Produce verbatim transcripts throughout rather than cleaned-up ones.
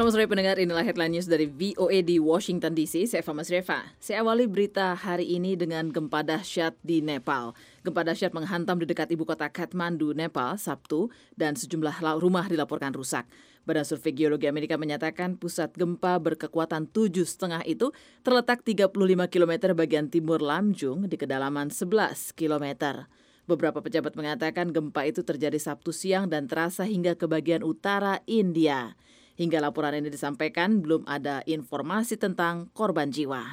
Selamat sore pendengar, inilah headline news dari V O A di Washington D C. Saya Fama Sreva. Saya awali berita hari ini dengan gempa dahsyat di Nepal. Gempa dahsyat menghantam di dekat ibu kota Kathmandu, Nepal, Sabtu, dan sejumlah rumah dilaporkan rusak. Badan Survei Geologi Amerika menyatakan pusat gempa berkekuatan tujuh koma lima itu terletak tiga puluh lima kilometer bagian timur Lamjung di kedalaman sebelas kilometer. Beberapa pejabat mengatakan gempa itu terjadi Sabtu siang dan terasa hingga ke bagian utara India. Hingga laporan ini disampaikan, belum ada informasi tentang korban jiwa.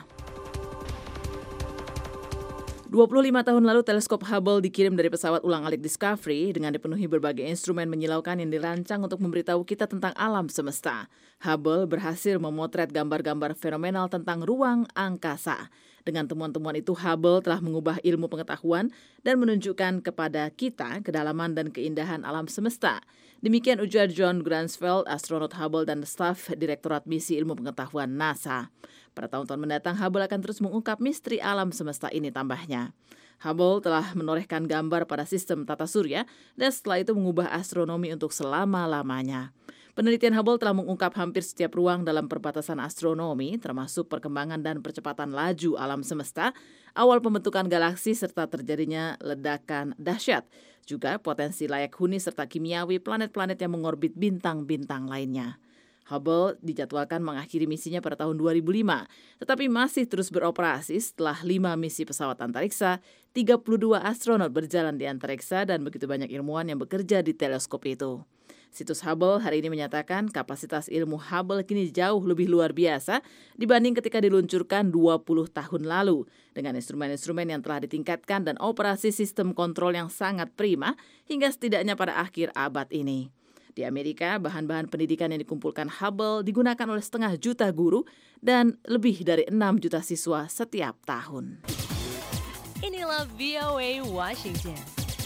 dua puluh lima tahun lalu, teleskop Hubble dikirim dari pesawat ulang-alik Discovery dengan dipenuhi berbagai instrumen menyilaukan yang dirancang untuk memberitahu kita tentang alam semesta. Hubble berhasil memotret gambar-gambar fenomenal tentang ruang angkasa. Dengan temuan-temuan itu, Hubble telah mengubah ilmu pengetahuan dan menunjukkan kepada kita kedalaman dan keindahan alam semesta. Demikian ujar John Grunsfeld, astronot Hubble dan staf Direktorat Misi Ilmu Pengetahuan NASA. Pada tahun-tahun mendatang, Hubble akan terus mengungkap misteri alam semesta ini, tambahnya. Hubble telah menorehkan gambar pada sistem tata surya dan setelah itu mengubah astronomi untuk selama-lamanya. Penelitian Hubble telah mengungkap hampir setiap ruang dalam perbatasan astronomi, termasuk perkembangan dan percepatan laju alam semesta, awal pembentukan galaksi serta terjadinya ledakan dahsyat, juga potensi layak huni serta kimiawi planet-planet yang mengorbit bintang-bintang lainnya. Hubble dijadwalkan mengakhiri misinya pada tahun dua ribu lima, tetapi masih terus beroperasi setelah lima misi pesawat antariksa, tiga puluh dua astronot berjalan di antariksa, dan begitu banyak ilmuwan yang bekerja di teleskop itu. Situs Hubble hari ini menyatakan kapasitas ilmu Hubble kini jauh lebih luar biasa dibanding ketika diluncurkan dua puluh tahun lalu, dengan instrumen-instrumen yang telah ditingkatkan dan operasi sistem kontrol yang sangat prima hingga setidaknya pada akhir abad ini. Di Amerika, bahan-bahan pendidikan yang dikumpulkan Hubble digunakan oleh setengah juta guru dan lebih dari enam juta siswa setiap tahun. Inilah V O A Washington.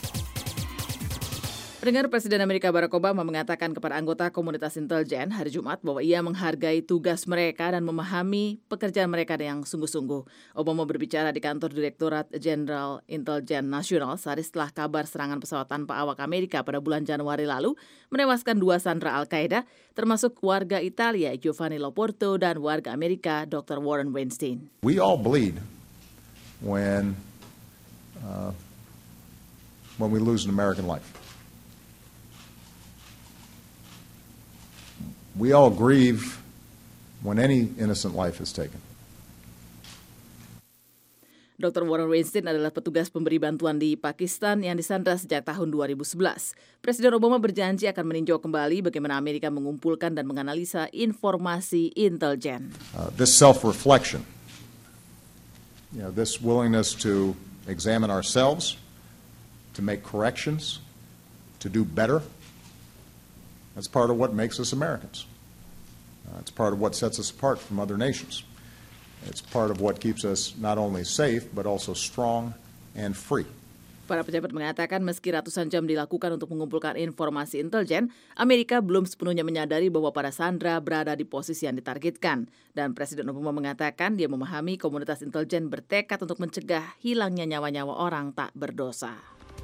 Pendengar, Presiden Amerika Barack Obama mengatakan kepada anggota komunitas intelijen hari Jumat bahwa ia menghargai tugas mereka dan memahami pekerjaan mereka yang sungguh-sungguh. Obama berbicara di kantor Direktorat Jenderal Intelijen Nasional sehari setelah kabar serangan pesawat tanpa awak Amerika pada bulan Januari lalu menewaskan dua sandera Al-Qaeda, termasuk warga Italia Giovanni Loporto dan warga Amerika Doktor Warren Weinstein. We all bleed when uh, when we lose an American life. We all grieve when any innocent life is taken. Doktor Warren Weinstein adalah petugas pemberi bantuan di Pakistan yang disandra sejak tahun dua ribu sebelas. Presiden Obama berjanji akan meninjau kembali bagaimana Amerika mengumpulkan dan menganalisa informasi intelijen. Uh, this self-reflection, you know, this willingness to examine ourselves, to make corrections, to do better, that's part of what makes us Americans. Uh, it's part of what sets us apart from other nations. It's part of what keeps us not only safe, but also strong and free. Para pejabat mengatakan meski ratusan jam dilakukan untuk mengumpulkan informasi intelijen, Amerika belum sepenuhnya menyadari bahwa para sandera berada di posisi yang ditargetkan. Dan Presiden Obama mengatakan dia memahami komunitas intelijen bertekad untuk mencegah hilangnya nyawa-nyawa orang tak berdosa.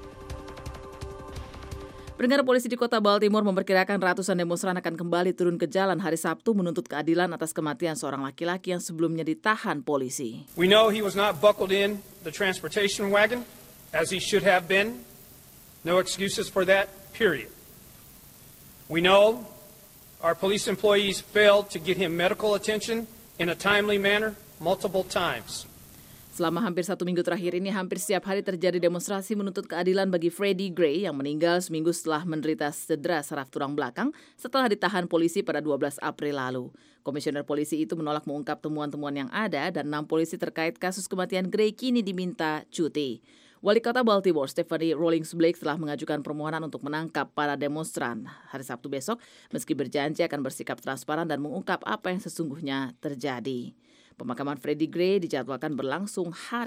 Pendengar, polisi di kota Baltimore memperkirakan ratusan demonstran akan kembali turun ke jalan hari Sabtu menuntut keadilan atas kematian seorang laki-laki yang sebelumnya ditahan polisi. We know he was not buckled in the transportation wagon as he should have been. No excuses for that, period. We know our police employees failed to get him medical attention in a timely manner multiple times. Selama hampir satu minggu terakhir ini, hampir setiap hari terjadi demonstrasi menuntut keadilan bagi Freddie Gray yang meninggal seminggu setelah menderita cedera saraf tulang belakang setelah ditahan polisi pada dua belas April lalu. Komisioner polisi itu menolak mengungkap temuan-temuan yang ada dan enam polisi terkait kasus kematian Gray kini diminta cuti. Wali Kota Baltimore, Stephanie Rawlings Blake, telah mengajukan permohonan untuk menangkap para demonstran hari Sabtu besok, meski berjanji akan bersikap transparan dan mengungkap apa yang sesungguhnya terjadi. Pemakaman Freddie Gray dijadwalkan berlangsung hari